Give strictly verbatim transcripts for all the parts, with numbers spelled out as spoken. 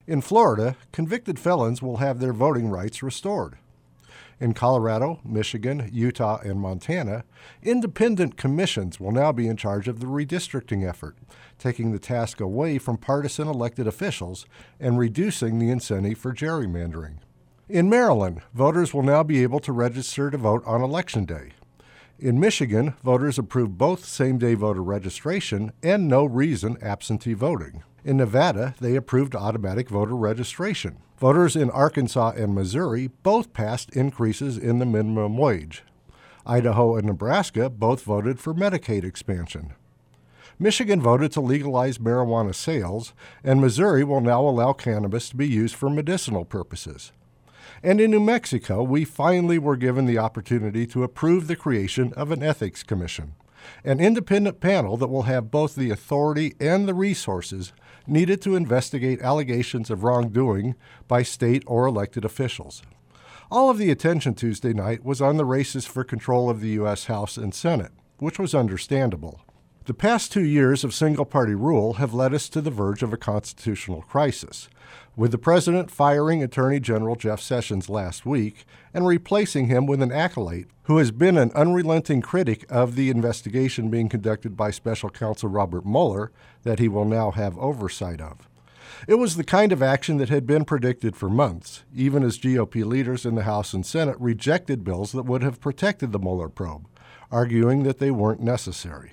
In Florida, convicted felons will have their voting rights restored. In Colorado, Michigan, Utah, and Montana, independent commissions will now be in charge of the redistricting effort, taking the task away from partisan elected officials and reducing the incentive for gerrymandering. In Maryland, voters will now be able to register to vote on Election Day. In Michigan, voters approved both same-day voter registration and no-reason absentee voting. In Nevada, they approved automatic voter registration. Voters in Arkansas and Missouri both passed increases in the minimum wage. Idaho and Nebraska both voted for Medicaid expansion. Michigan voted to legalize marijuana sales, and Missouri will now allow cannabis to be used for medicinal purposes. And in New Mexico, we finally were given the opportunity to approve the creation of an ethics commission, an independent panel that will have both the authority and the resources needed to investigate allegations of wrongdoing by state or elected officials. All of the attention Tuesday night was on the races for control of the U S House and Senate, which was understandable. The past two years of single-party rule have led us to the verge of a constitutional crisis, with the president firing Attorney General Jeff Sessions last week and replacing him with an acolyte who has been an unrelenting critic of the investigation being conducted by Special Counsel Robert Mueller that he will now have oversight of. It was the kind of action that had been predicted for months, even as G O P leaders in the House and Senate rejected bills that would have protected the Mueller probe, arguing that they weren't necessary.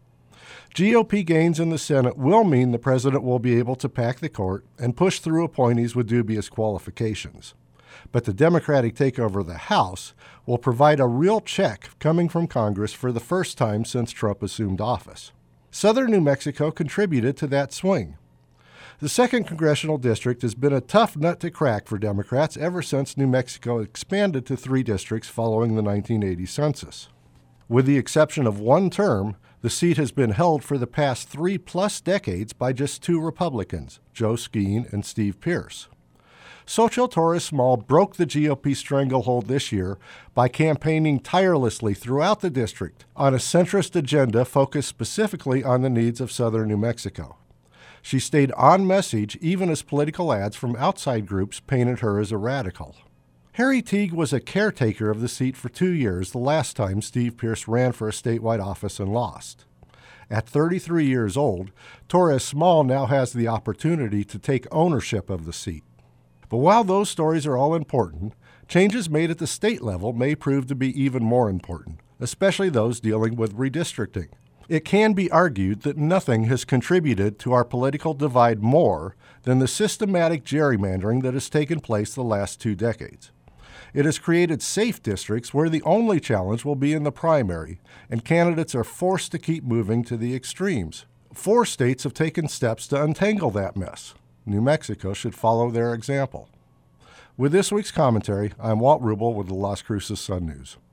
G O P gains in the Senate will mean the president will be able to pack the court and push through appointees with dubious qualifications. But the Democratic takeover of the House will provide a real check coming from Congress for the first time since Trump assumed office. Southern New Mexico contributed to that swing. The second congressional district has been a tough nut to crack for Democrats ever since New Mexico expanded to three districts following the nineteen eighty census. With the exception of one term, the seat has been held for the past three-plus decades by just two Republicans, Joe Skeen and Steve Pearce. Xochitl Torres Small broke the G O P stranglehold this year by campaigning tirelessly throughout the district on a centrist agenda focused specifically on the needs of southern New Mexico. She stayed on message even as political ads from outside groups painted her as a radical. Harry Teague was a caretaker of the seat for two years the last time Steve Pearce ran for a statewide office and lost. At thirty-three years old, Torres Small now has the opportunity to take ownership of the seat. But while those stories are all important, changes made at the state level may prove to be even more important, especially those dealing with redistricting. It can be argued that nothing has contributed to our political divide more than the systematic gerrymandering that has taken place the last two decades. It has created safe districts where the only challenge will be in the primary, and candidates are forced to keep moving to the extremes. Four states have taken steps to untangle that mess. New Mexico should follow their example. With this week's commentary, I'm Walt Rubel with the Las Cruces Sun News.